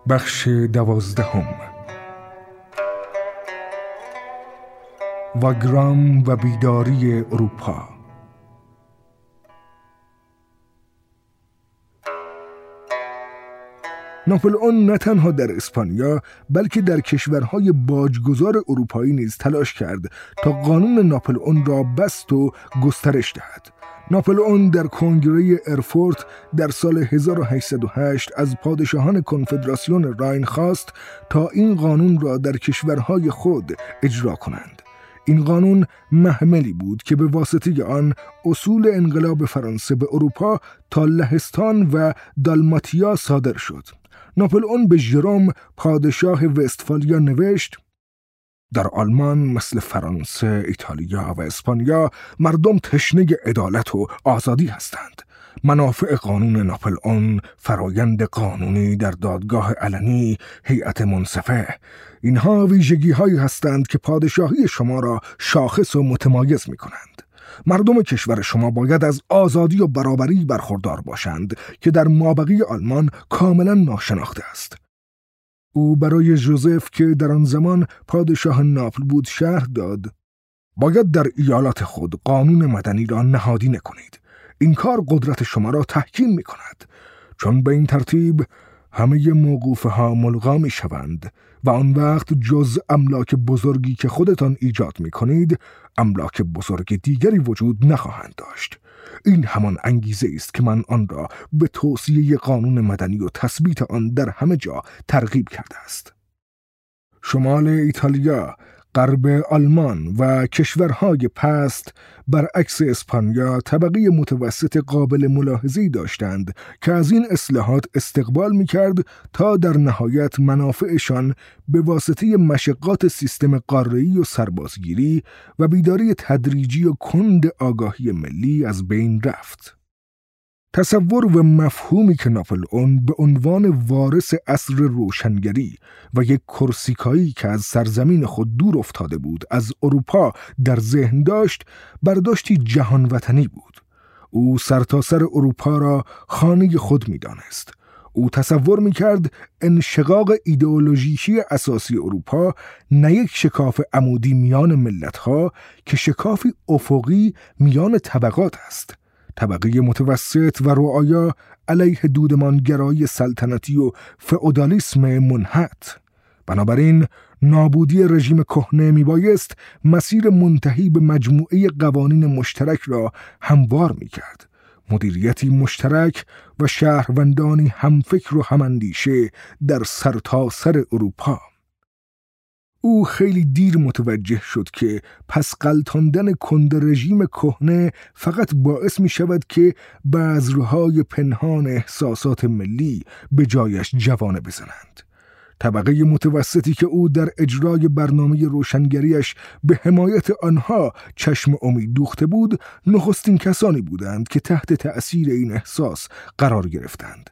بخش 12. واگرام و بیداری اروپا. ناپلئون نه تنها در اسپانیا بلکه در کشورهای باجگذار اروپایی نیز تلاش کرد تا قانون ناپلئون را بسط و گسترش دهد. ناپلئون در کنگره ارفورت در سال 1808 از پادشاهان کنفدراسیون راین خواست تا این قانون را در کشورهای خود اجرا کنند. این قانون محملی بود که به واسطه آن اصول انقلاب فرانسه به اروپا تا لهستان و دالماتیا صادر شد. ناپلئون به ژروم پادشاه وستفالیا نوشت: در آلمان مثل فرانسه، ایتالیا و اسپانیا مردم تشنه عدالت و آزادی هستند. منافع قانون ناپلئون، فرایند قانونی در دادگاه علنی، هیئت منصفه، اینها ویژگی هایی هستند که پادشاهی شما را شاخص و متمایز می کنند. مردم کشور شما باید از آزادی و برابری برخوردار باشند که در مابقی آلمان کاملا ناشناخته است. او برای ژوزف که در آن زمان پادشاه ناپل بود شرح داد: باید در ایالات خود قانون مدنی را نهادینه کنید. این کار قدرت شما را تحکیم می کند، چون به این ترتیب همه موقوفه ها ملغا می شوند و آن وقت جز املاک بزرگی که خودتان ایجاد می کنید املاک بزرگ دیگری وجود نخواهند داشت. این همان انگیزه است که من آن را به توصیه قانون مدنی و تثبیت آن در همه جا ترغیب کرده است. شمال ایتالیا، غرب آلمان و کشورهای پست برعکس اسپانیا طبقه متوسط قابل ملاحظه‌ای داشتند که از این اصلاحات استقبال می‌کرد تا در نهایت منافعشان به واسطه مشقات سیستم قاره‌ای و سربازگیری و بیداری تدریجی و کند آگاهی ملی از بین رفت. تصور و مفهومی که ناپلئون به عنوان وارث عصر روشنگری و یک کورسیکایی که از سرزمین خود دور افتاده بود از اروپا در ذهن داشت، برداشتی جهان وطنی بود. او سرتاسر اروپا را خانه خود می دانست. او تصور می کرد انشقاق ایدئولوژیکی اساسی اروپا نه یک شکاف عمودی میان ملت‌ها که شکافی افقی میان طبقات است. طبقه متوسط و رعایا علیه دودمانگرایی سلطنتی و فئودالیسم منحط. بنابراین نابودی رژیم کهنه میبایست مسیر منتهی به مجموعه قوانین مشترک را هموار میکرد. مدیریتی مشترک و شهروندانی همفکر و هماندیشه در سرتاسر اروپا. او خیلی دیر متوجه شد که پس غلطاندن کند رژیم کهنه فقط باعث می شود که بذرهای پنهان احساسات ملی به جایش جوانه بزنند. طبقه متوسطی که او در اجرای برنامه روشنگریش به حمایت آنها چشم امید دوخته بود، نخستین کسانی بودند که تحت تأثیر این احساس قرار گرفتند.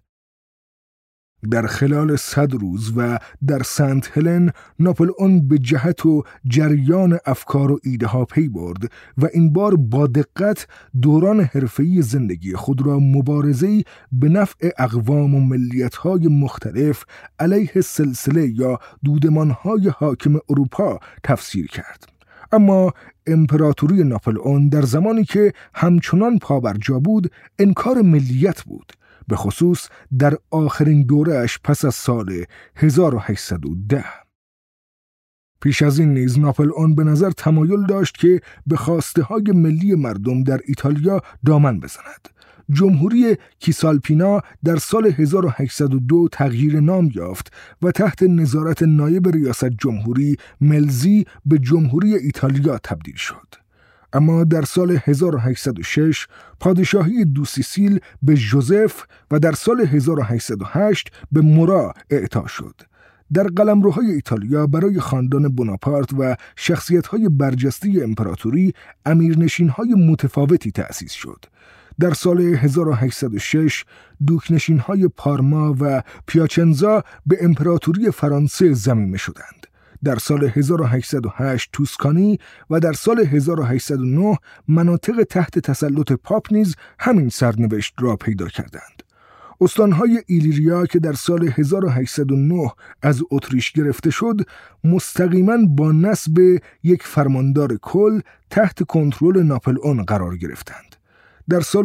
در خلال 100 روز و در سنت هلن ناپلئون به جهت و جریان افکار و ایده ها پی برد و این بار با دقت دوران حرفه‌ای زندگی خود را مبارزه‌ای به نفع اقوام و ملیت‌های مختلف علیه سلسله یا دودمان‌های حاکم اروپا تفسیر کرد. اما امپراتوری ناپلئون در زمانی که همچنان پابرجا بود انکار ملیت بود، به خصوص در آخرین دوره‌اش پس از سال 1810. پیش از این نیز ناپلئون به نظر تمایل داشت که به خواسته‌های ملی مردم در ایتالیا دامن بزند. جمهوری کیسالپینا در سال 1802 تغییر نام یافت و تحت نظارت نایب ریاست جمهوری ملزی به جمهوری ایتالیا تبدیل شد. اما در سال 1806 پادشاهی دو سیسیل به ژوزف و در سال 1808 به مورا اعطا شد. در قلمروهای ایتالیا برای خاندان بوناپارت و شخصیت‌های برجسته امپراتوری امیرنشین‌های متفاوتی تأسیس شد. در سال 1806 دوکنشین‌های پارما و پیاچنزا به امپراتوری فرانسه ضمیمه شدند. در سال 1808 توسکانی و در سال 1809 مناطق تحت تسلط پاپ نیز همین سرنوشت را پیدا کردند. استانهای ایلیریا که در سال 1809 از اتریش گرفته شد، مستقیما با نصب یک فرماندار کل تحت کنترل ناپلئون قرار گرفتند. در سال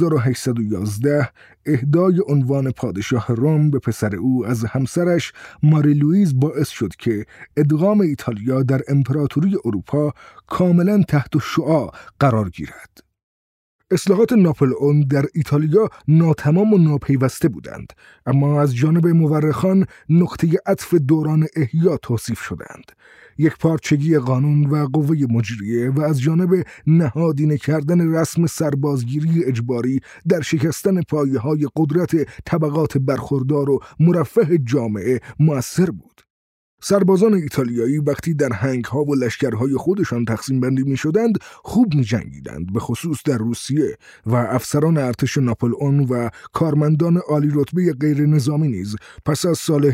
1811 اهدای عنوان پادشاه روم به پسر او از همسرش ماری لوئیز باعث شد که ادغام ایتالیا در امپراتوری اروپا کاملا تحت شعاع قرار گیرد. اصلاحات ناپلئون در ایتالیا ناتمام و ناپیوسته بودند، اما از جانب مورخان نقطه عطف دوران احیا توصیف شدند. یک پارچگی قانون و قوه مجریه و از جانب نهادینه کردن رسم سربازگیری اجباری در شکستن پایه‌های قدرت طبقات برخوردار و مرفه جامعه مؤثر بود. سربازان ایتالیایی وقتی در هنگ‌ها و لشکرهای خودشان تقسیم بندی می‌شدند، خوب می‌جنگیدند، به خصوص در روسیه، و افسران ارتش ناپلئون و کارمندان عالی رتبه غیر نظامی نیز پس از سال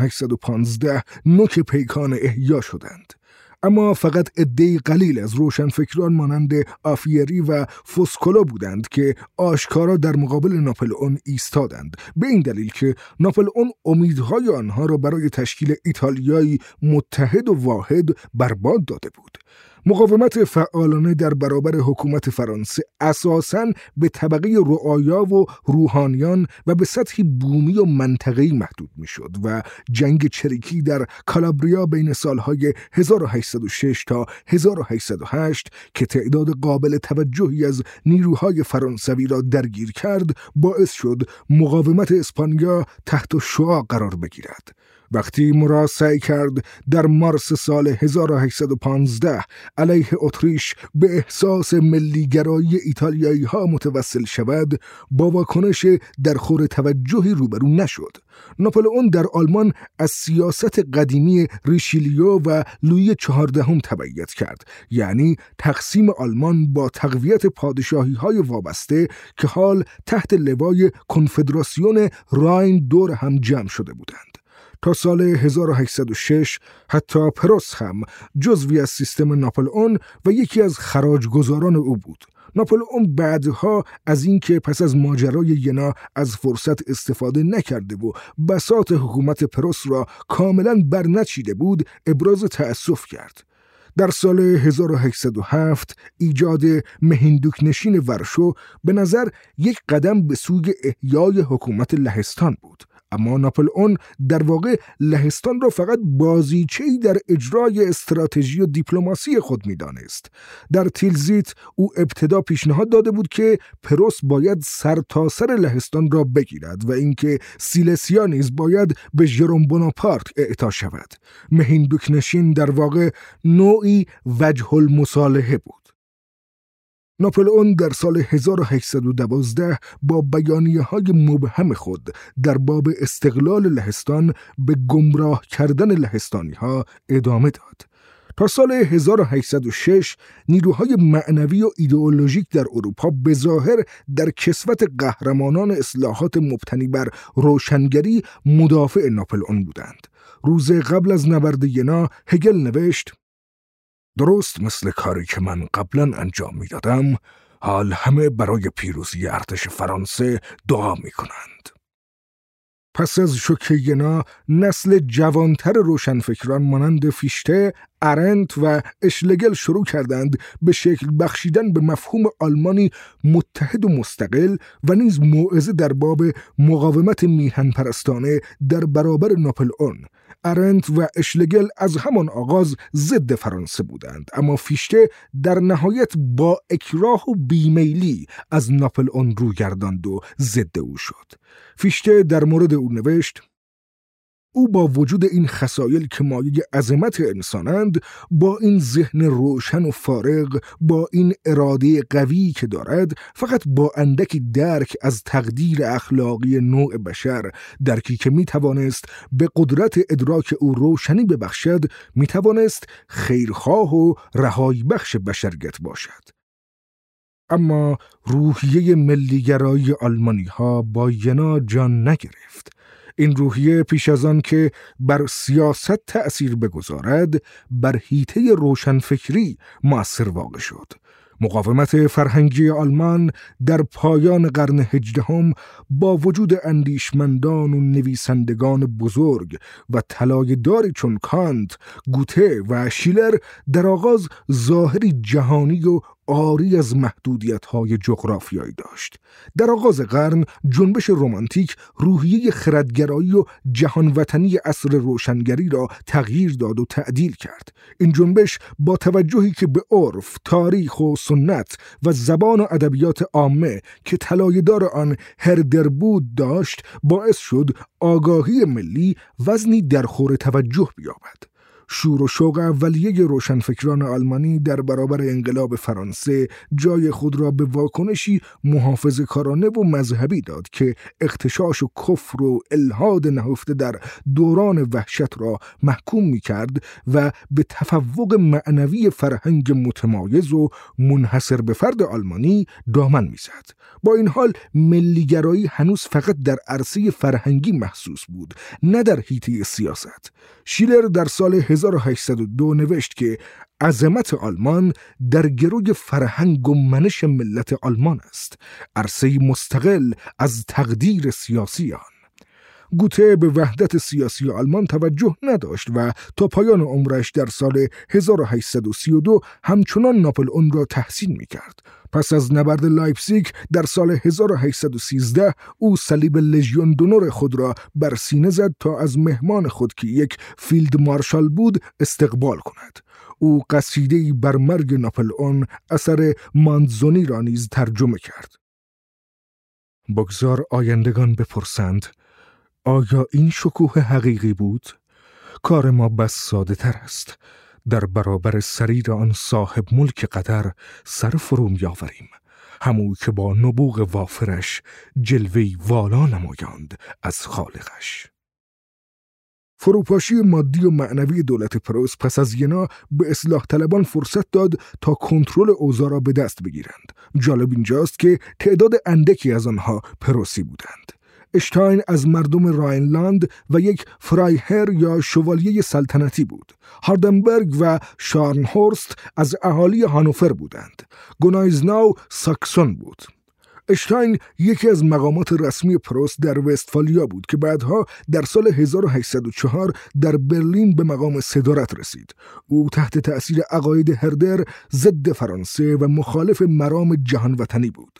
1815 نوک پیکان احیا شدند. اما فقط عده‌ای قلیل از روشنفکران مانند آفیری و فوسکولا بودند که آشکارا در مقابل ناپلئون ایستادند، به این دلیل که ناپلئون امیدهای آنها را برای تشکیل ایتالیایی متحد و واحد برباد داده بود. مقاومت فعالانه در برابر حکومت فرانسه اساساً به طبقه رعایا و روحانیان و به سطحی بومی و منطقه‌ای محدود می‌شد و جنگ چریکی در کالابریا بین سالهای 1806 تا 1808 که تعداد قابل توجهی از نیروهای فرانسوی را درگیر کرد، باعث شد مقاومت اسپانیا تحت شعاع قرار بگیرد. وقتی مراد سعی کرد در مارس سال 1815 علیه اتریش به احساس ملیگرایی ایتالیایی ها متوسل شود، با واکنش در خور توجهی روبرو نشد. ناپلئون در آلمان از سیاست قدیمی ریشیلیو و لویی 14 تبعیت کرد، یعنی تقسیم آلمان با تقویت پادشاهی های وابسته که حال تحت لوای کنفدراسیون راین دور هم جمع شده بودند. تا سال 1806 حتی پروس هم جزوی از سیستم ناپلئون و یکی از خراجگزاران او بود. ناپلئون بعدها از اینکه پس از ماجرای ینا از فرصت استفاده نکرده و بساط حکومت پروس را کاملا برنچیده بود، ابراز تأسف کرد. در سال 1807 ایجاد مهیندوک نشین ورشو به نظر یک قدم به سوی احیای حکومت لهستان بود، اما ناپلئون در واقع لهستان را فقط بازیچه‌ای در اجرای استراتژی و دیپلماسی خود می‌دانست. در تیلزیت او ابتدا پیشنهاد داده بود که پروس باید سرتاسر لهستان را بگیرد و اینکه سیلسیا نیز باید به ژروم بوناپارت اعطا شود. مهیندوک نشین در واقع نوعی وجه المصالحه بود. ناپلئون در سال 1812 با بیانیه‌های مبهم خود در باب استقلال لهستان به گمراه کردن لهستانی‌ها ادامه داد. تا سال 1806 نیروهای معنوی و ایدئولوژیک در اروپا به ظاهر در کسوت قهرمانان اصلاحات مبتنی بر روشنگری مدافع ناپلئون بودند. روز قبل از نبرد ینا هگل نوشت: درست مثل کاری که من قبلا انجام میدادم، حال همه برای پیروزی ارتش فرانسه دعا میکنند. پس از شوک ینا، نسل جوانتر روشنفکران مانند فیشته، آرنت و اشلگل شروع کردند به شکل بخشیدن به مفهوم آلمانی متحد و مستقل و نیز موعظه در باب مقاومت میهن پرستانه در برابر ناپلئون. آرنت و اشلگل از همان آغاز ضد فرانسه بودند، اما فیشته در نهایت با اکراه و بیمیلی از ناپلئون رو گرداند و ضد او شد. فیشته در مورد او نوشت: او با وجود این خصایل که مایه عظمت انسانند، با این ذهن روشن و فارغ، با این اراده قوی که دارد، فقط با اندکی درک از تقدیر اخلاقی نوع بشر، درکی که میتوانست به قدرت ادراک او روشنی ببخشد، میتوانست خیرخواه و رهایی بخش بشریت باشد. اما روحیه ملیگرایی آلمانی ها با ینا جان نگرفت. این روحیه پیش از آن که بر سیاست تأثیر بگذارد، بر حیطه روشنفکری مؤثر واقع شد. مقاومت فرهنگی آلمان در پایان قرن 18 با وجود اندیشمندان و نویسندگان بزرگ و طلایه‌داری چون کانت، گوته و شیلر در آغاز ظاهری جهانی و عاری از محدودیت‌های جغرافیایی داشت. در آغاز قرن جنبش رمانتیک روحیه خردگرایی و جهانوطنی عصر روشنگری را تغییر داد و تعدیل کرد. این جنبش با توجهی که به عرف، تاریخ و سنت و زبان و ادبیات عامه که طلایه‌دار آن هردر بود داشت، باعث شد آگاهی ملی وزنی درخور توجه بیابد. شور و شوق اولیه روشنفکران آلمانی در برابر انقلاب فرانسه جای خود را به واکنشی محافظه‌کارانه و مذهبی داد که اغتشاش و کفر و الحاد نهفته در دوران وحشت را محکوم می‌کرد و به تفوق معنوی فرهنگ متمایز و منحصر به فرد آلمانی دامن می‌زد. با این حال ملیگرایی هنوز فقط در عرصه فرهنگی محسوس بود، نه در حیطه سیاست. شیلر در سال 1802 نوشت که عظمت آلمان در گروی فرهنگ و منش ملت آلمان است، عرصه مستقل از تقدیر سیاسی آن. گوته به وحدت سیاسی آلمان توجه نداشت و تا پایان عمرش در سال 1832 همچنان ناپلئون را تحسین می‌کرد. پس از نبرد لایپزیگ در سال 1813 او صلیب لژیون دونور خود را بر سینه زد تا از مهمان خود که یک فیلد مارشال بود استقبال کند. او قصیده‌ای بر مرگ ناپلئون اثر مانزونی را نیز ترجمه کرد. بگذار آیندگان بپرسند آیا این شکوه حقیقی بود؟ کار ما بس ساده تر است. در برابر سریر آن صاحب ملک قدر سر فرو می‌آوریم، همو که با نبوغ وافرش جلوه‌ای والا نمایاند از خالقش. فروپاشی مادی و معنوی دولت پروس پس از ینا به اصلاح طلبان فرصت داد تا کنترل اوضاع را به دست بگیرند. جالب اینجاست که تعداد اندکی از آنها پروسی بودند. اشتاین از مردم راینلاند و یک فرایهر یا شوالیه سلطنتی بود. هاردنبرگ و شارنهورست از اهالی هانوفر بودند. گونایزناو ساکسون بود. اشتاین یکی از مقامات رسمی پروس در وستفالیا بود که بعدها در سال 1804 در برلین به مقام صدارت رسید. او تحت تأثیر عقاید هردر ضد فرانسه و مخالف مرام جهان وطنی بود.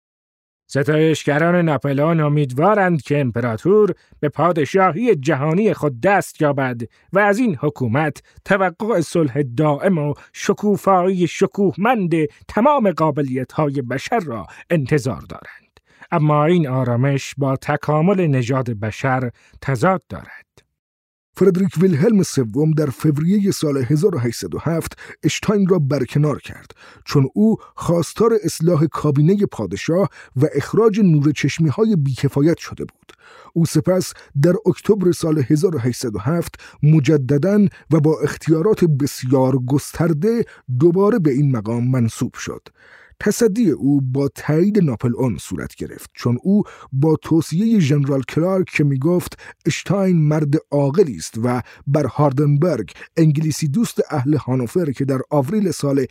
ستایشگران ناپلئون امیدوارند که امپراتور به پادشاهی جهانی خود دست یابد و از این حکومت توقع صلح دائم و شکوفایی شکوهمند تمام قابلیت‌های بشر را انتظار دارند. اما این آرامش با تکامل نژاد بشر تضاد دارد. فردریک ویلهلم سوم در فوریه سال 1807 اشتاین را برکنار کرد چون او خواستار اصلاح کابینه پادشاه و اخراج نورچشمی‌های بیکفایت شده بود. او سپس در اکتبر سال 1807 مجدداً و با اختیارات بسیار گسترده دوباره به این مقام منصوب شد. تصدی او با تایید ناپلئون صورت گرفت چون او با توصیه ژنرال کلارک که میگفت اشتاین مرد عاقلی است و بر هاردنبرگ انگلیسی دوست اهل هانوفر که در آوریل سال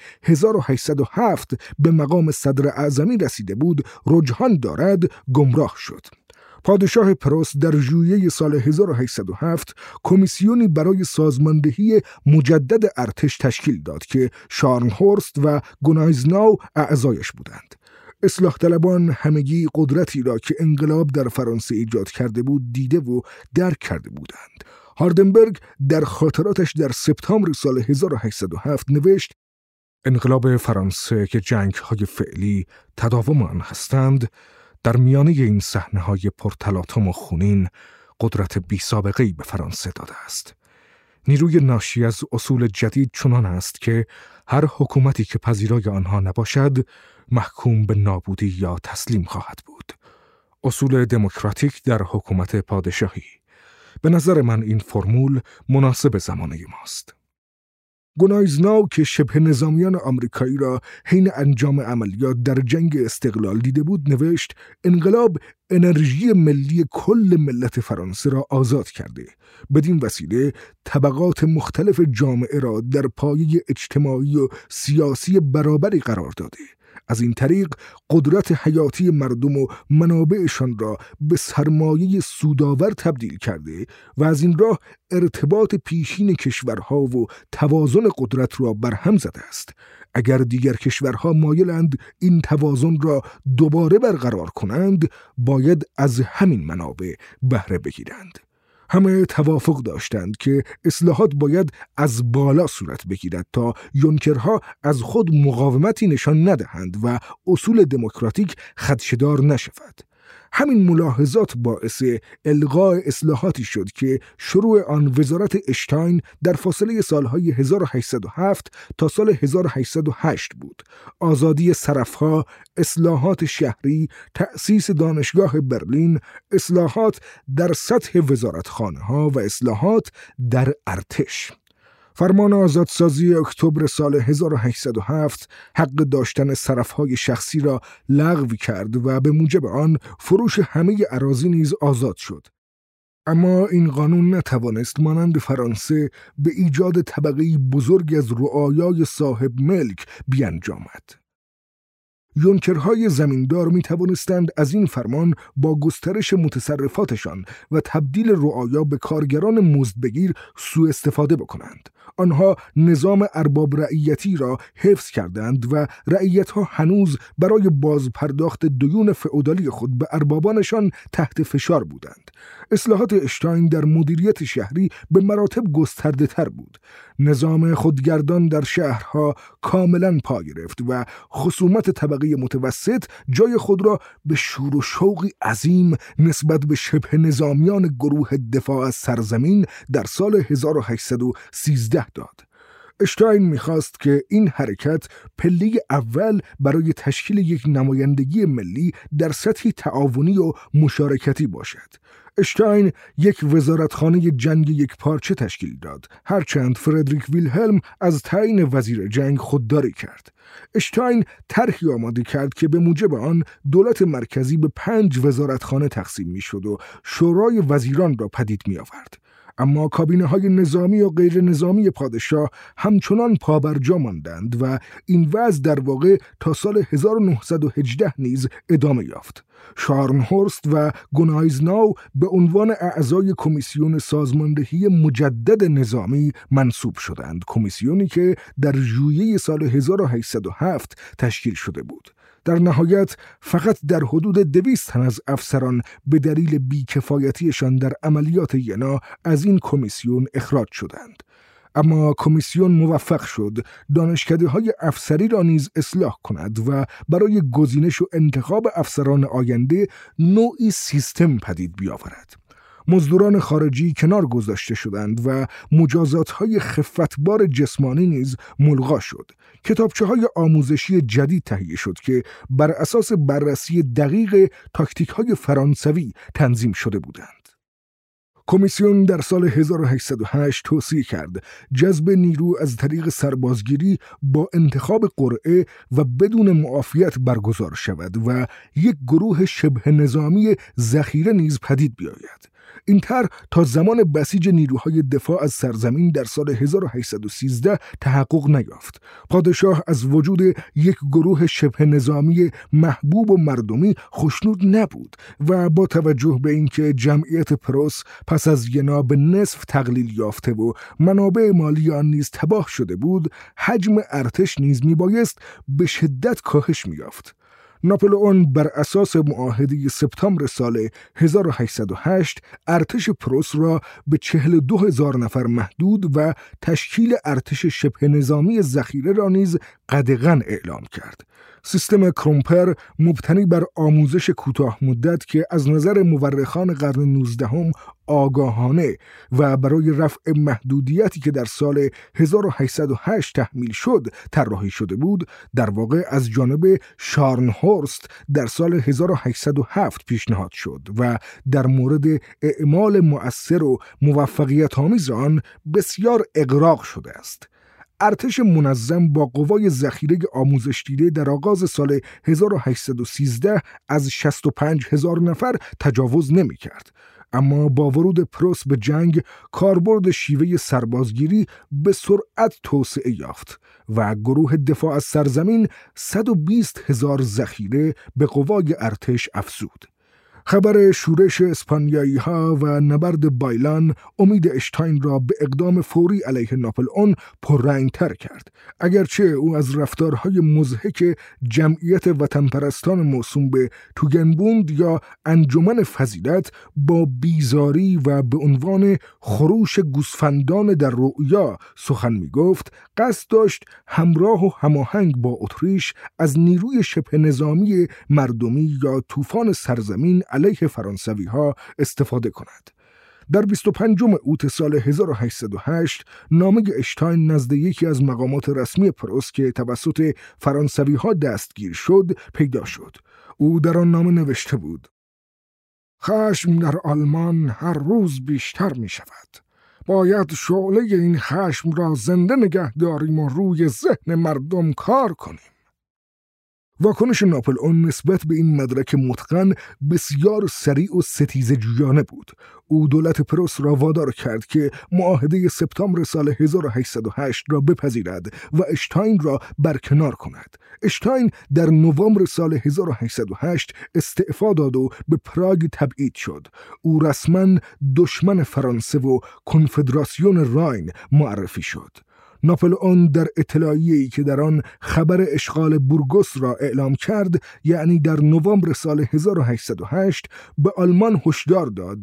1807 به مقام صدر اعظمی رسیده بود رجحان دارد گمراه شد. پادشاه پروس در ژوئیه سال 1807 کمیسیونی برای سازماندهی مجدد ارتش تشکیل داد که شارنهورست و گونایزناو اعضایش بودند. اصلاح طلبان همگی قدرتی را که انقلاب در فرانسه ایجاد کرده بود دیده و درک کرده بودند. هاردنبرگ در خاطراتش در سپتامبر سال 1807 نوشت: انقلاب فرانسه که جنگ‌های فعلی تداوم آن هستند، در میانه این صحنه‌های پرتلاطم و خونین قدرت بی‌سابقه‌ای به فرانسه داده است. نیروی ناشی از اصول جدید چنان است که هر حکومتی که پذیرای آنها نباشد محکوم به نابودی یا تسلیم خواهد بود. اصول دموکراتیک در حکومت پادشاهی. به نظر من این فرمول مناسب زمانه ماست. گونایزناو که شبه نظامیان آمریکایی را حین انجام عملیات در جنگ استقلال دیده بود نوشت: انقلاب انرژی ملی کل ملت فرانسه را آزاد کرده. بدین وسیله طبقات مختلف جامعه را در پایه اجتماعی و سیاسی برابری قرار داده. از این طریق قدرت حیاتی مردم و منابعشان را به سرمایه سودآور تبدیل کرده و از این راه ارتباط پیشین کشورها و توازن قدرت را برهم زده است. اگر دیگر کشورها مایلند این توازن را دوباره برقرار کنند، باید از همین منابع بهره بگیرند. همه توافق داشتند که اصلاحات باید از بالا صورت بگیرد تا یونکرها از خود مقاومتی نشان ندهند و اصول دموکراتیک خدشه‌دار نشود. همین ملاحظات باعث الغاء اصلاحاتی شد که شروع آن وزارت اشتاین در فاصله سالهای 1807 تا سال 1808 بود. آزادی صرفها، اصلاحات شهری، تأسیس دانشگاه برلین، اصلاحات در سطح وزارتخانه‌ها و اصلاحات در ارتش. فرمان آزادسازی اکتبر سال 1807 حق داشتن صرفهای شخصی را لغو کرد و به موجب آن فروش همه اراضی نیز آزاد شد. اما این قانون نتوانست مانند فرانسه به ایجاد طبقه بزرگ از رعایای صاحب ملک بیانجامد. یونکرهای زمیندار می توانستند از این فرمان با گسترش متصرفاتشان و تبدیل رعایا به کارگران مزدبگیر سوء استفاده بکنند. آنها نظام ارباب رعیتی را حفظ کردند و رعیتها هنوز برای بازپرداخت دیون فئودالی خود به اربابانشان تحت فشار بودند. اصلاحات اشتاین در مدیریت شهری به مراتب گسترده تر بود. نظام خودگردان در شهرها کاملا پا گرفت و خصومت طبقه متوسط جای خود را به شور و شوقی عظیم نسبت به شبه نظامیان گروه دفاع از سرزمین در سال 1813 داد. اشتاین می‌خواست که این حرکت پله اول برای تشکیل یک نمایندگی ملی در سطحی تعاونی و مشارکتی باشد. اشتاین یک وزارتخانه جنگ یک پارچه تشکیل داد، هرچند فردریک ویلهلم از تعیین وزیر جنگ خودداری کرد. اشتاین طرحی آماده کرد که به موجب آن دولت مرکزی به 5 وزارتخانه تقسیم می‌شد و شورای وزیران را پدید می‌آورد. اما کابینه‌های نظامی و غیر نظامی پادشاه همچنان پابرجا ماندند و این وضع در واقع تا سال 1918 نیز ادامه یافت. شارنهورست و گونایزناو به عنوان اعضای کمیسیون سازماندهی مجدد نظامی منصوب شدند، کمیسیونی که در ژوئیه سال 1807 تشکیل شده بود. در نهایت فقط در حدود 200 تن از افسران به دلیل بیکفایتیشان در عملیات ینا از این کمیسیون اخراج شدند. اما کمیسیون موفق شد دانشکده‌های افسری را نیز اصلاح کند و برای گزینش و انتخاب افسران آینده نوعی سیستم پدید بیاورد. مزدوران خارجی کنار گذاشته شدند و مجازات‌های خفتبار جسمانی نیز ملغا شد. کتابچه‌های آموزشی جدید تهیه شد که بر اساس بررسی دقیق تاکتیک‌های فرانسوی تنظیم شده بودند. کمیسیون در سال 1808 توصیه کرد جذب نیرو از طریق سربازگیری با انتخاب قرعه و بدون معافیت برگزار شود و یک گروه شبه نظامی ذخیره نیز پدید بیاید. این طرح تا زمان بسیج نیروهای دفاع از سرزمین در سال 1813 تحقق نیافت. پادشاه از وجود یک گروه شبه نظامی محبوب و مردمی خوشنود نبود و با توجه به اینکه جمعیت پروس پس از ینا به نصف تقلیل یافته و منابع مالی آن نیز تباه شده بود، حجم ارتش نیز میبایست به شدت کاهش می‌یافت. ناپلئون بر اساس معاهده سپتامبر سال 1808 ارتش پروس را به 42,000 نفر محدود و تشکیل ارتش شبه نظامی ذخیره را نیز قدغن اعلام کرد. سیستم کرومپر مبتنی بر آموزش کوتاه مدت که از نظر مورخان قرن 19 آگاهانه و برای رفع محدودیتی که در سال 1808 تحمیل شد طراحی شده بود، در واقع از جانب شارنهورست در سال 1807 پیشنهاد شد و در مورد اعمال مؤثر و موفقیت آمیز آن بسیار اغراق شده است. ارتش منظم با قوای ذخیره آموزش دیده در آغاز سال 1813 از 65,000 نفر تجاوز نمی کرد. اما با ورود پروس به جنگ، کاربرد شیوه سربازگیری به سرعت توسعه یافت و گروه دفاع از سرزمین 120,000 ذخیره به قوای ارتش افزود. خبر شورش اسپانیایی ها و نبرد بایلان امید اشتاین را به اقدام فوری علیه ناپلئون پررنگ‌تر کرد. اگرچه او از رفتارهای مضحک جمعیت وطنپرستان موسوم به توگنبوند یا انجمن فضیلت با بیزاری و به عنوان خروش گوسفندان در رؤیا سخن می‌گفت، قصد داشت همراه و هماهنگ با اتریش از نیروی شبه نظامی مردمی یا طوفان سرزمین علیه فرانسوی ها استفاده کند. در 25 اوت سال 1808 نامه اشتاین نزد یکی از مقامات رسمی پروس که توسط فرانسوی ها دستگیر شد پیدا شد. او در آن نامه نوشته بود: خشم در آلمان هر روز بیشتر می شود. باید شعله این خشم را زنده نگه داریم و روی ذهن مردم کار کنیم. واکنش ناپلئون نسبت به این مدرک متقن بسیار سریع و ستیزه‌جویانه بود. او دولت پروس را وادار کرد که معاهده سپتامبر سال 1808 را بپذیرد و اشتاین را برکنار کند. اشتاین در نوامبر سال 1808 استعفا داد و به پراگ تبعید شد. او رسما دشمن فرانسه و کنفدراسیون راین معرفی شد. ناپلئون در اطلاعیه‌ای که در آن خبر اشغال بورگوس را اعلام کرد، یعنی در نوامبر سال 1808، به آلمان هشدار داد: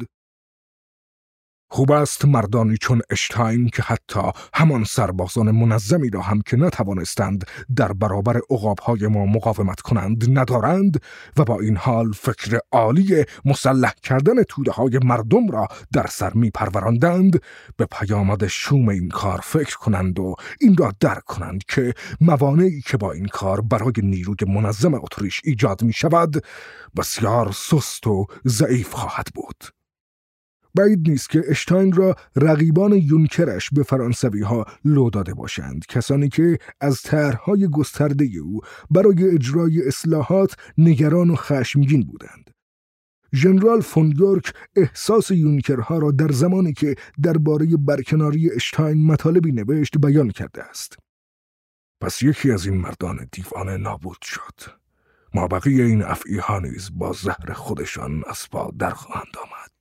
خوب است مردانی چون اشتاین که حتی همان سربازان منظمی را هم که نتوانستند در برابر عقاب‌های ما مقاومت کنند ندارند و با این حال فکر عالی مسلح کردن توده‌های مردم را در سر می‌پروراندند، به پیامد شوم این کار فکر کنند و این را درک کنند که موانعی که با این کار برای نیروی منظم اتریش ایجاد می‌شود بسیار سست و ضعیف خواهد بود. بعید نیست که اشتاین را رقیبان یونکرش به فرانسوی ها لو داده باشند، کسانی که از طرح‌های گسترده او برای اجرای اصلاحات نگران و خشمگین بودند. ژنرال فون یورک احساس یونکرها را در زمانی که درباره برکناری اشتاین مطالبی نوشت بیان کرده است: پس یکی از این مردان دیوانه نابود شد. ما بقیه این افعی‌ها نیز با زهر خودشان از پا در خواهند آمد.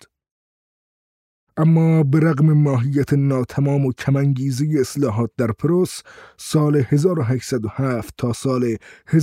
اما به رغم ماهیت ناتمام و کمانگیزه اصلاحات در پروس، سال 1807 تا سال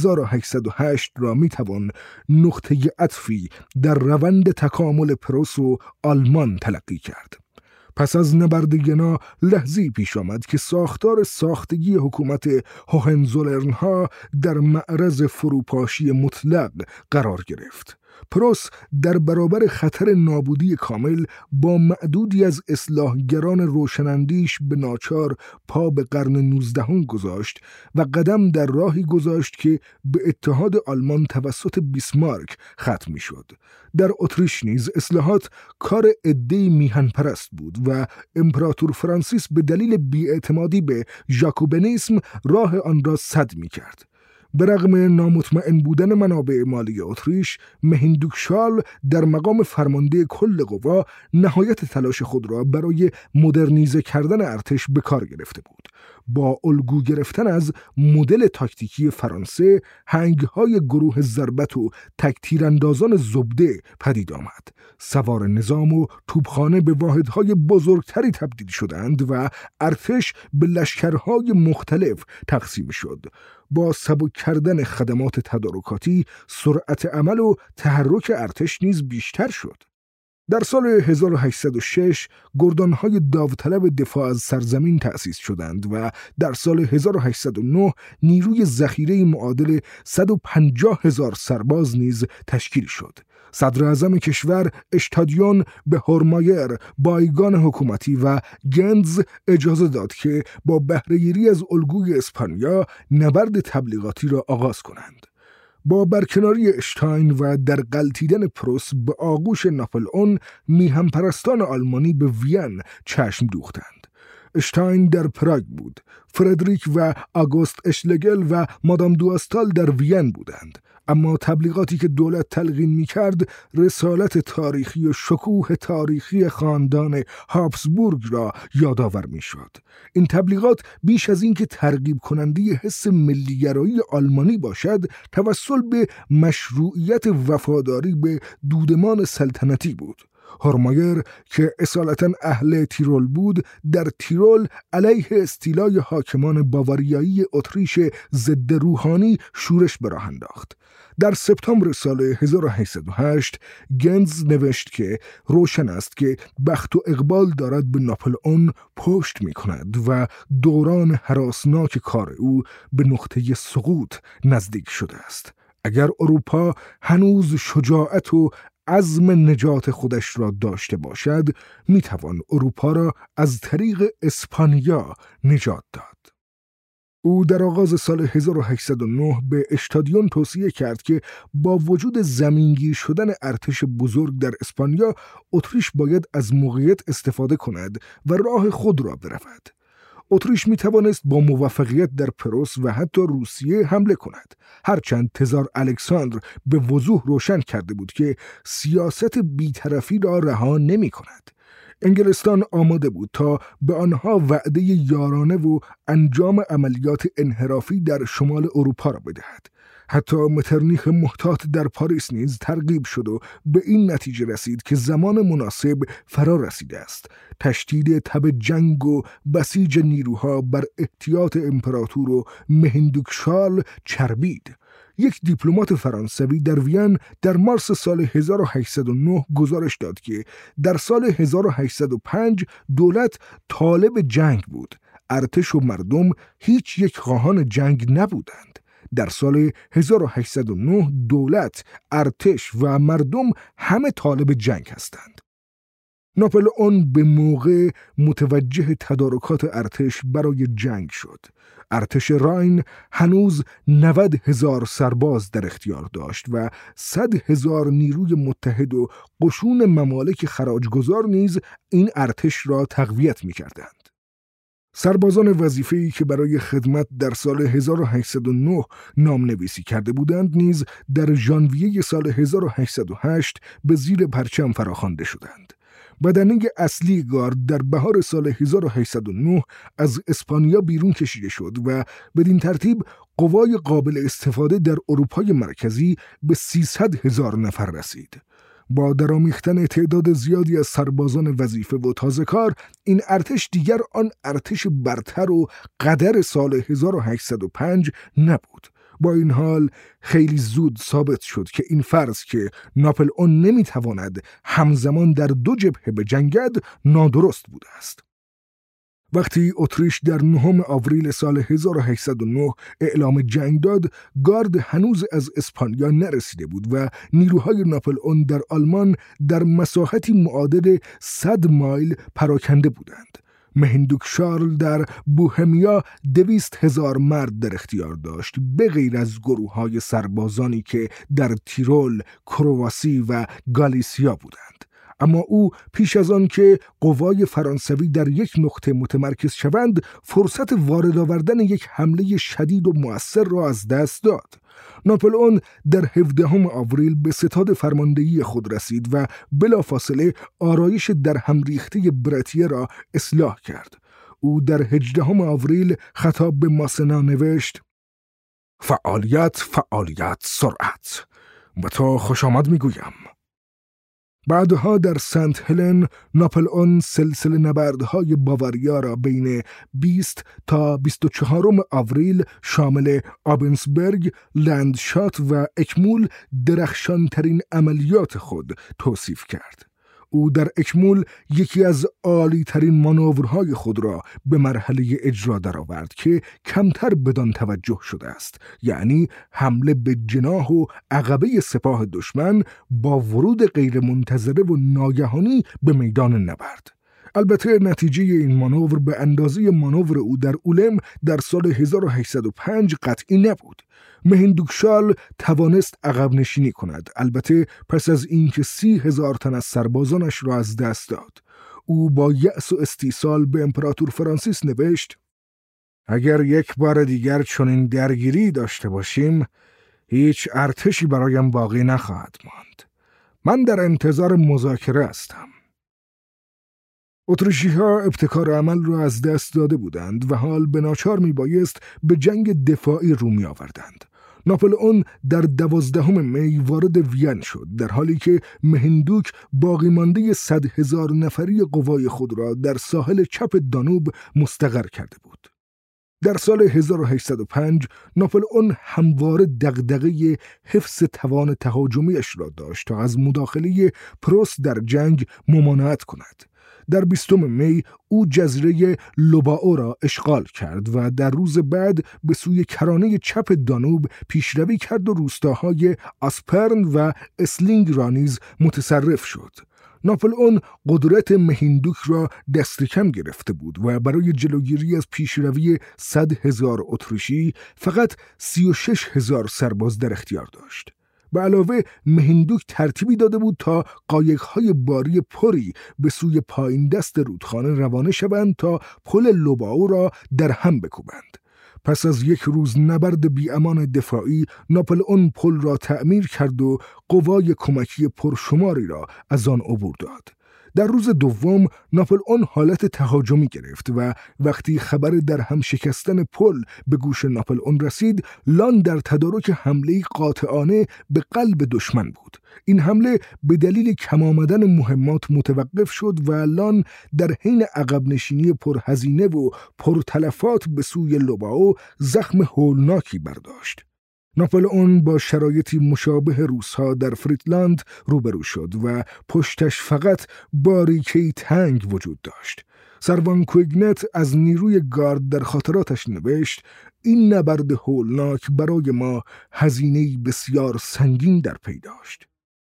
1808 را میتوان نقطه عطفی در روند تکامل پروس و آلمان تلقی کرد. پس از نبرد ینا لحظه‌ای پیش آمد که ساختار ساختگی حکومت هوهنزولرن‌ها در معرض فروپاشی مطلق قرار گرفت. پروس در برابر خطر نابودی کامل با معدودی از اصلاحگران روشنندیش به ناچار پا به قرن 19 گذاشت و قدم در راهی گذاشت که به اتحاد آلمان توسط بیسمارک ختم می‌شد. در اتریش نیز اصلاحات کار عده‌ای میهن پرست بود و امپراتور فرانسیس به دلیل بی‌اعتمادی به ژاکوبنیسم راه آن را سد می‌کرد. به رغم نامطمئن بودن منابع مالی اتریش، مهیندوکشال در مقام فرمانده کل قوا نهایت تلاش خود را برای مدرنیزه کردن ارتش به کار گرفته بود. با الگو گرفتن از مدل تاکتیکی فرانسه، هنگ‌های گروه ضربت و تک‌تیراندازان زبده پدید آمد. سوار نظام و توپخانه به واحدهای بزرگتری تبدیل شدند و ارتش به لشکرهای مختلف تقسیم شد. با سبک کردن خدمات تدارکاتی، سرعت عمل و تحرک ارتش نیز بیشتر شد. در سال 1806 گردانهای داوطلب دفاع از سرزمین تأسیس شدند و در سال 1809 نیروی ذخیره معادل 150,000 سرباز نیز تشکیل شد. صدر اعظم کشور اشتادیون به هورمایر، بایگان حکومتی و گنز اجازه داد که با بهره‌گیری از الگوی اسپانیا نبرد تبلیغاتی را آغاز کنند. با برکناری اشتاین و در غلتیدن پروس به آغوش ناپلئون، میهن‌پرستان آلمانی به وین چشم دوختند. اشتاین در پراگ بود. فردریک و آگوست اشلگل و مادام دوآستال در وین بودند. اما تبلیغاتی که دولت تلقین می‌کرد رسالت تاریخی و شکوه تاریخی خاندان هابسبورگ را یادآور می‌شد. این تبلیغات بیش از این که ترغیب کننده حس ملی‌گرایی آلمانی باشد، توسل به مشروعیت وفاداری به دودمان سلطنتی بود. هورمایر که اصالتاً اهل تیرول بود، در تیرول علیه استیلای حاکمان باواریایی اتریش ضد روحانی شورش به راه انداخت. در سپتامبر سال 1808 گنز نوشت که روشن است که بخت و اقبال دارد به ناپلئون پشت می کند و دوران هراسناک کار او به نقطه سقوط نزدیک شده است. اگر اروپا هنوز شجاعت و عزم نجات خودش را داشته باشد، می توان اروپا را از طریق اسپانیا نجات داد. او در آغاز سال 1809 به اشتادیون توصیه کرد که با وجود زمینگیر شدن ارتش بزرگ در اسپانیا، اتریش باید از موقعیت استفاده کند و راه خود را برود. اتریش می توانست با موفقیت در پروس و حتی روسیه حمله کند، هرچند تزار الکساندر به وضوح روشن کرده بود که سیاست بی‌طرفی را رها نمی کند. انگلستان آماده بود تا به آنها وعده یارانه و انجام عملیات انحرافی در شمال اروپا را بدهد. حتی مترنیخ محتاط در پاریس نیز ترغیب شد و به این نتیجه رسید که زمان مناسب فرا رسیده است. تشدید تب جنگ و بسیج نیروها بر احتیاط امپراتور و مهندوکشال چربید. یک دیپلمات فرانسوی در وین در مارس سال 1809 گزارش داد که در سال 1805 دولت طالب جنگ بود. ارتش و مردم هیچ یک خواهان جنگ نبودند. در سال 1809 دولت، ارتش و مردم همه طالب جنگ هستند. ناپلئون به موقع متوجه تدارکات ارتش برای جنگ شد. ارتش راین هنوز 90,000 سرباز در اختیار داشت و 100,000 نیروی متحد و قشون ممالک خراجگزار نیز این ارتش را تقویت می کردند. سربازان وظیفه‌ای که برای خدمت در سال 1809 نامنویسی کرده بودند نیز در ژانویه سال 1808 به زیر پرچم فراخوانده شدند. بدنه اصلی گارد در بهار سال 1809 از اسپانیا بیرون کشیده شد و بدین ترتیب قوای قابل استفاده در اروپای مرکزی به 300,000 نفر رسید. با درامیختن تعداد زیادی از سربازان وظیفه و تازه‌کار، این ارتش دیگر آن ارتش برتر و قدر سال 1805 نبود. با این حال خیلی زود ثابت شد که این فرض که ناپلئون نمیتواند همزمان در دو جبهه بجنگد نادرست بوده است. وقتی اتریش در 9 آوریل سال 1809 اعلام جنگ داد، گارد هنوز از اسپانیا نرسیده بود و نیروهای ناپلئون در آلمان در مساحتی معادل 100 مایل پراکنده بودند. مهندوکشارل در بوهمیا 200,000 مرد در اختیار داشت، به غیر از گروه‌های سربازانی که در تیرول، کرواسی و گالیسیا بودند. اما او پیش از آن که قوای فرانسوی در یک نقطه متمرکز شوند، فرصت وارد آوردن یک حمله شدید و مؤثر را از دست داد. ناپلئون در 17 آوریل به ستاد فرماندهی خود رسید و بلافاصله آرایش در هم ریخته برتیه را اصلاح کرد. او در 18 آوریل خطاب به ماسنا نوشت: فعالیت، سرعت. به تو خوش آمد میگویم. بعدها در سنت هلن ناپلئون سلسله نبردهای باواریا را بین 20 تا 24 آوریل شامل آبنسبرگ، لندشات و اکمول درخشانترین عملیات خود توصیف کرد. او در اکمول یکی از عالی ترین مانورهای خود را به مرحله اجرا درآورد که کمتر بدان توجه شده است، یعنی حمله به جناح و عقبه سپاه دشمن با ورود غیرمنتظره و ناگهانی به میدان نبرد. البته نتیجه این مانور به اندازه مانور او در اولم در سال 1805 قطعی نبود. مهندوکشال توانست عقب نشینی کند، البته پس از اینکه 30,000 تن از سربازانش را از دست داد. او با یأس و استیصال به امپراتور فرانسیس نوشت: اگر یک بار دیگر چنین درگیری داشته باشیم، هیچ ارتشی برایم باقی نخواهد ماند. من در انتظار مذاکره هستم. اتریشی‌ها ابتکار عمل را از دست داده بودند و حال به ناچار میبایست به جنگ دفاعی رو می آوردند. ناپلئون در 12 می وارد وین شد، در حالی که مهندوک باقی مانده 100,000 نفری قوای خود را در ساحل چپ دانوب مستقر کرده بود. در سال 1805 ناپلئون همواره دغدغه حفظ توان تهاجمیش را داشت تا از مداخله پروس در جنگ ممانعت کند. در 20 می او جزیره لوبائو را اشغال کرد و در روز بعد به سوی کرانه چپ دانوب پیشروی کرد و روستاهای آسپرن و اسلینگ را نیز متصرف شد. ناپلئون قدرت مهندوک را دست کم گرفته بود و برای جلوگیری از پیشروی 100,000 اتریشی فقط 36,000 سرباز در اختیار داشت. به علاوه مهندوک ترتیبی داده بود تا قایق‌های باری پری به سوی پایین دست رودخانه روانه شوند تا پل لوبائو را در هم بکوبند. پس از یک روز نبرد بی‌امان دفاعی، ناپلئون پل را تعمیر کرد و قوای کمکی پرشماری را از آن عبور داد. در روز دوم ناپلئون حالت تهاجمی گرفت و وقتی خبر در هم شکستن پل به گوش ناپلئون رسید، لان در تدارک حمله قاطعانه به قلب دشمن بود. این حمله به دلیل کم آمدن مهمات متوقف شد و لان در حین عقب نشینی پرهزینه و پرتلفات به سوی لوبائو زخم هولناکی برداشت. ناپلئون با شرایطی مشابه روس‌ها در فریدلند روبرو شد و پشتش فقط باریکه‌ای تنگ وجود داشت. سروان کویگنت از نیروی گارد در خاطراتش نوشت: این نبرد هولناک برای ما هزینه‌ای بسیار سنگین در پی داشت.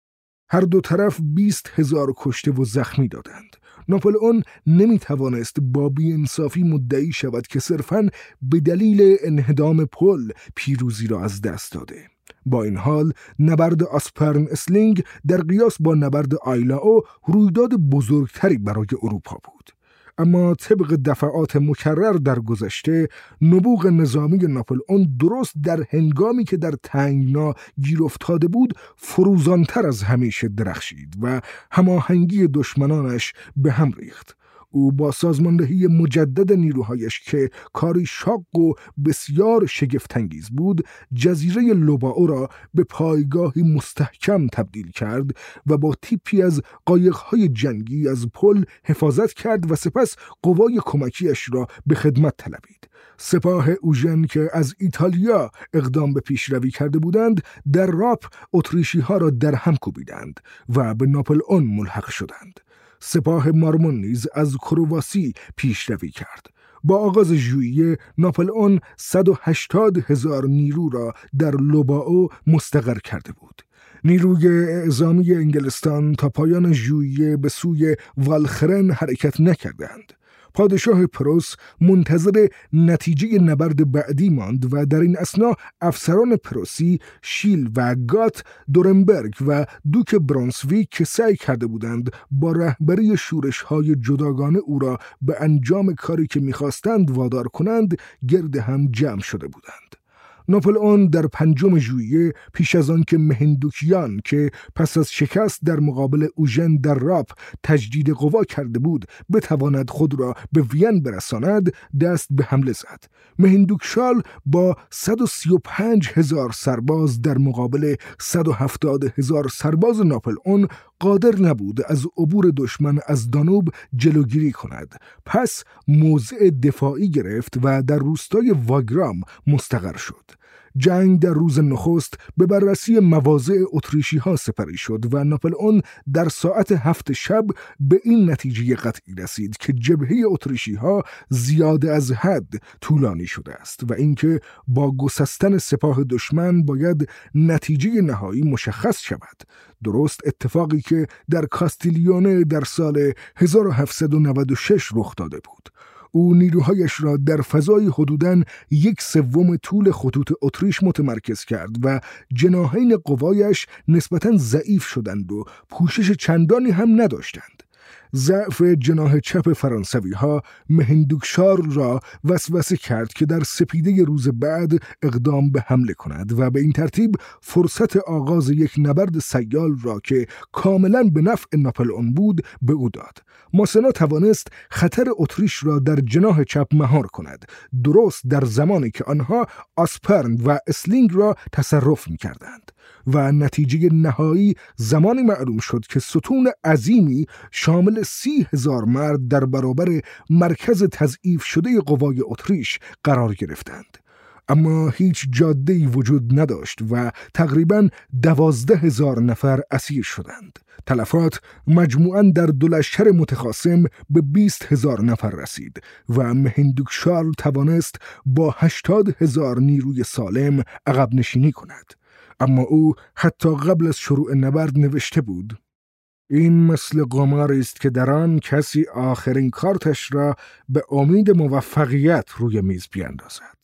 هر دو طرف 20,000 کشته و زخمی دادند. ناپلئون نمیتوانست با بی‌انصافی مدعی شود که صرفاً به دلیل انهدام پل پیروزی را از دست داده. با این حال نبرد آسپرن اسلینگ در قیاس با نبرد آیلاو رویداد بزرگتری برای اروپا بود. اما طبق دفعات مکرر در گذشته، نبوغ نظامی ناپلئون درست در هنگامی که در تنگنا گیر افتاده بود فروزانتر از همیشه درخشید و هماهنگی دشمنانش به هم ریخت. او با سازماندهی مجدد نیروهایش که کاری شاق و بسیار شگفت‌انگیز بود، جزیره لوبائو را به پایگاهی مستحکم تبدیل کرد و با تیپی از قایق‌های جنگی از پل حفاظت کرد و سپس قوای کمکیش را به خدمت طلبید. سپاه اوژن که از ایتالیا اقدام به پیشروی کرده بودند، در راپ اتریشی‌ها را در هم کوبیدند و به ناپلئون ملحق شدند. سپاه مارمون نیز از کرواسی پیشروی کرد. با آغاز ژوئیه ناپلئون 180,000 نیرو را در لوبائو مستقر کرده بود. نیروی اعزامی انگلستان تا پایان ژوئیه به سوی والخرن حرکت نکردند. پادشاه پروس منتظر نتیجه نبرد بعدی ماند و در این اثنا افسران پروسی شیل و گات دورنبرگ و دوک برانسویک که سعی کرده بودند با رهبری شورش‌های جداگانه او را به انجام کاری که می‌خواستند وادار کنند گرد هم جمع شده بودند. ناپلئون در 5 ژوئیه پیش از آن که مهندوکیان که پس از شکست در مقابل اوژن در راپ تجدید قوا کرده بود بتواند خود را به وین برساند، دست به حمله زد. مهندوکشال با 135,000 سرباز در مقابل 170,000 سرباز ناپلئون قادر نبود از عبور دشمن از دانوب جلوگیری کند. پس موضع دفاعی گرفت و در روستای واگرام مستقر شد. جنگ در روز نخست به بررسی مواضع اتریشی‌ها سپری شد و ناپلئون در ساعت 7 شب به این نتیجه قطعی رسید که جبهه اتریشی‌ها زیاده از حد طولانی شده است و اینکه با گسستن سپاه دشمن باید نتیجه نهایی مشخص شود. درست اتفاقی که در کاستیلیونه در سال 1796 رخ داده بود. او نیروهایش را در فضای حدوداً 1/3 طول خطوط اتریش متمرکز کرد و جناحین قوایش نسبتاً ضعیف شدند و پوشش چندانی هم نداشتند. ضعف جناح چپ فرانسوی‌ها مهندوکشارل را وسوسه کرد که در سپیده روز بعد اقدام به حمله کند و به این ترتیب فرصت آغاز یک نبرد سیال را که کاملاً به نفع ناپلئون بود به او داد. ماسنا توانست خطر اتریش را در جناح چپ مهار کند، درست در زمانی که آنها آسپرن و اسلینگ را تصرف می‌کردند و نتیجه نهایی زمانی معلوم شد که ستون عظیمی شامل 30,000 مرد در برابر مرکز تضعیف شده قوای اتریش قرار گرفتند. اما هیچ جاده‌ای وجود نداشت و تقریباً 12,000 نفر اسیر شدند. تلفات مجموعاً در دو لشکر متخاصم به 20,000 نفر رسید و مهندوکشارل توانست با 80,000 نیروی سالم عقب نشینی کند. اما او حتی قبل از شروع نبرد نوشته بود: این مثل قماری است که در آن کسی آخرین کارتش را به امید موفقیت روی میز بیاندازد.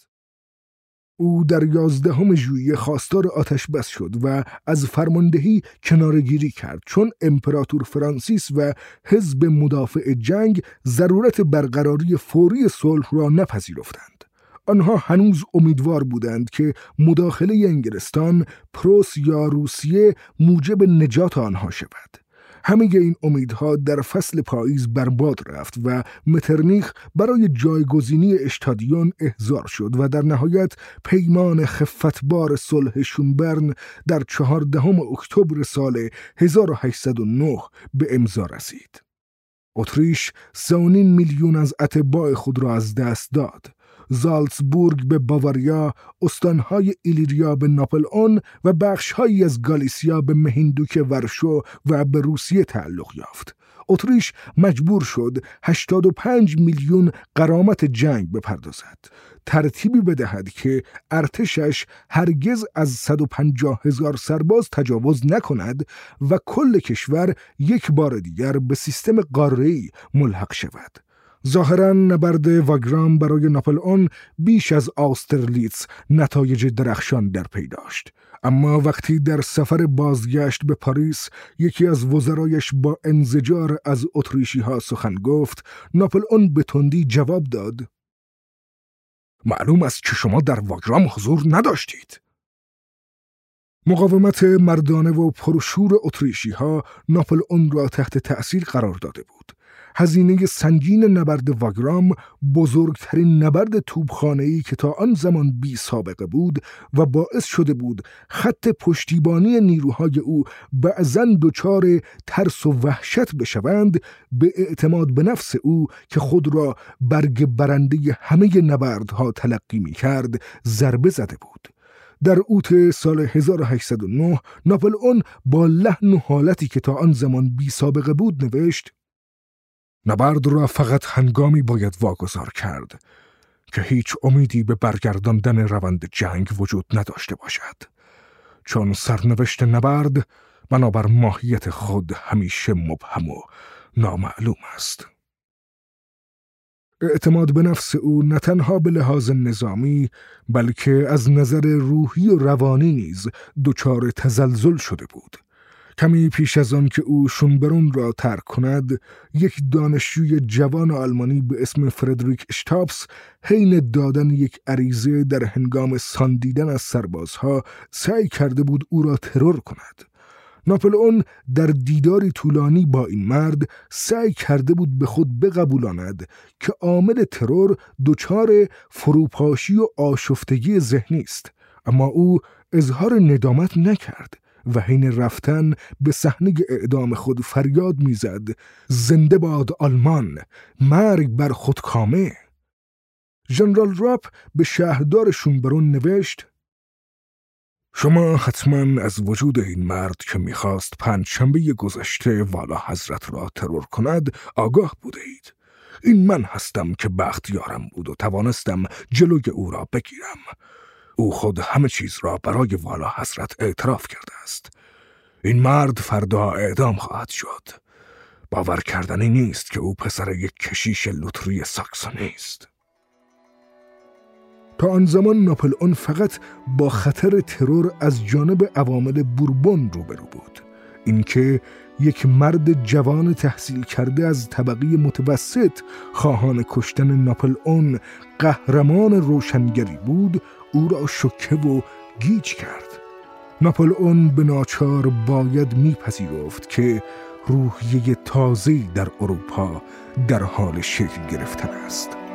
او در 11 ژوئیه خواستار آتش بس شد و از فرماندهی کناره‌گیری کرد، چون امپراتور فرانسیس و حزب مدافع جنگ ضرورت برقراری فوری صلح را نپذیرفتند. آنها هنوز امیدوار بودند که مداخله انگلستان، پروس یا روسیه موجب نجات آنها شود. همه این امیدها در فصل پاییز برباد رفت و مترنیخ برای جایگزینی اشتادیون احضار شد و در نهایت پیمان خفتبار صلح شونبرن در 14 اکتبر سال 1809 به امضا رسید. اتریش 3.5 میلیون از اتباع خود را از دست داد. زالتسبورگ به باواریا، استانهای ایلیریا به ناپلئون و بخشهایی از گالیسیا به مهندوک ورشو و به روسیه تعلق یافت. اتریش مجبور شد 85 میلیون غرامت جنگ بپردازد، ترتیبی بدهد که ارتشش هرگز از 150,000 سرباز تجاوز نکند و کل کشور یک بار دیگر به سیستم قاره‌ای ملحق شود. ظاهراً نبرد واگرام برای ناپلئون بیش از آسترلیتز نتایج درخشان در پی داشت. اما وقتی در سفر بازگشت به پاریس یکی از وزرایش با انزجار از اتریشی‌ها سخن گفت، ناپلئون به تندی جواب داد: معلوم است که شما در واگرام حضور نداشتید. مقاومت مردانه و پرشور اتریشی‌ها ناپلئون را تحت تأثیر قرار داده بود. هزینه سنگین نبرد واگرام بزرگترین نبرد توپخانه‌ای که تا آن زمان بی سابقه بود و باعث شده بود خط پشتیبانی نیروهای او بعضاً دچار ترس و وحشت بشوند، به اعتماد به نفس او که خود را برگ برنده همه نبردها تلقی می‌کرد ضربه زده بود. در اوت سال 1809 ناپلئون با لحن و حالتی که تا آن زمان بی سابقه بود نوشت: نبرد را فقط هنگامی باید واگذار کرد که هیچ امیدی به برگرداندن روند جنگ وجود نداشته باشد، چون سرنوشت نبرد بنابر ماهیت خود همیشه مبهم و نامعلوم است. اعتماد به نفس او نه تنها به لحاظ نظامی بلکه از نظر روحی و روانی نیز دچار تزلزل شده بود. کمی پیش از آن که او شونبرون را ترک کند، یک دانشجوی جوان آلمانی به اسم فردریک اشتاپس حین دادن یک عریضه در هنگام ساندیدن از سربازها سعی کرده بود او را ترور کند. ناپلئون در دیداری طولانی با این مرد سعی کرده بود به خود بقبولاند که عامل ترور دچار فروپاشی و آشفتگی ذهنی است، اما او اظهار ندامت نکرد و حین رفتن به صحنه اعدام خود فریاد میزد: زنده باد آلمان، مرگ بر خودکامه. ژنرال راپ به شهردار شونبرون نوشت: شما حتما از وجود این مرد که میخواست پنجشنبه گذشته والا حضرت را ترور کند آگاه بوده اید. این من هستم که بختیارم بود و توانستم جلوی او را بگیرم. او خود همه چیز را برای والا حضرت اعتراف کرده است. این مرد فردا اعدام خواهد شد. باور کردنی نیست که او پسر یک کشیش لوتری ساکسونی است. تا آن زمان ناپلئون فقط با خطر ترور از جانب عوامل بوربون روبرو بود. اینکه یک مرد جوان تحصیل کرده از طبقه متوسط خواهان کشتن ناپلئون قهرمان روشنگری بود او را شوکه و گیج کرد. ناپلئون به ناچار باید میپذیرفت که روحیه تازه‌ای در اروپا در حال شکل گرفتن است.